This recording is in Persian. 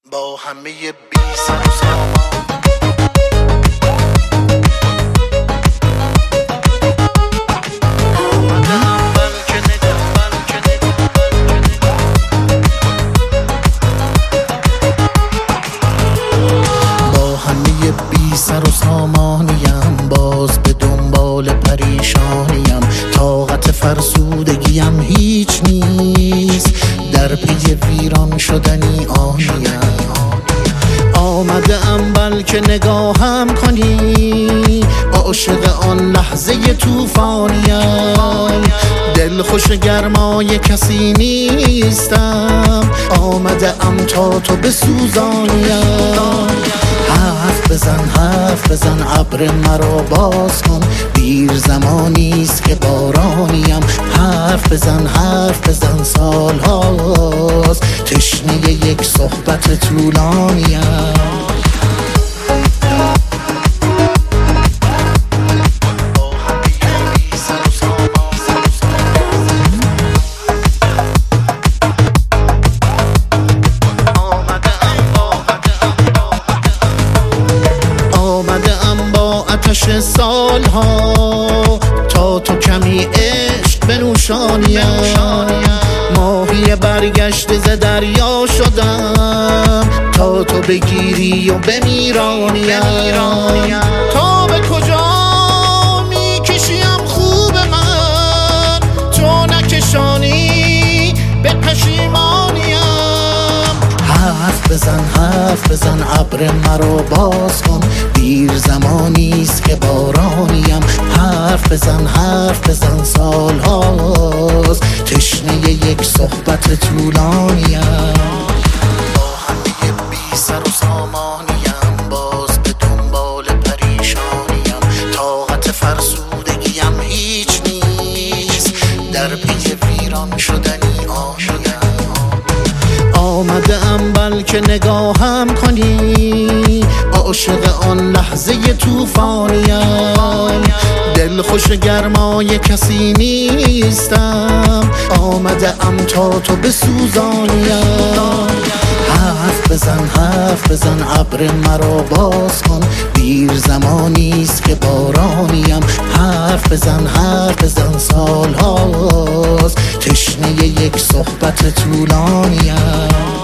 با همه بی سر و سامان سر و سامانیم، باز به دنبال پریشانیم. طاقت فرسودگیم هیچ نیست، در پی ویران شدنی آنیم. آمده ام بلکه نگاهم کنی، عاشق آن لحظه توفانیم. دلخوش گرمای کسی نیستم، آمده ام تا تو بسوزانیم. حرف بزن ابر مرا باز کن، دیر زمانیست که بارانیم. حرف بزن سال هاست تشنه یک صحبت طولانیم. آتش سالها تا تو کمی عشق بنوشانیم. ماهی برگشته ز دریا شدم، تا تو بگیری و بمیرانیم. تا به کجا میکشیم خوب من، تو نکشانی به پشیمانیم. حرف بزن ابر مرا باز کن، دیر زمانیست که بارانیم. حرف بزن سال هاست تشنه یک صحبت طولانیم. با همه بی سر و سامانیم، باز به دنبال پریشانیم. طاقت فرسودگیم هیچ نیست، در پی ویران شدنی آنیم. آمده ام بلکه نگاهم کنی، عاشق آن لحظه توفانیم. دلخوش گرمای کسی نیستم، آمده ام تا تو بسوزانیم. حرف بزن ابر مرا باز کن، دیر زمانیست که بارانیم. حرف بزن سال هاست تشنه یک صحبت طولانیم.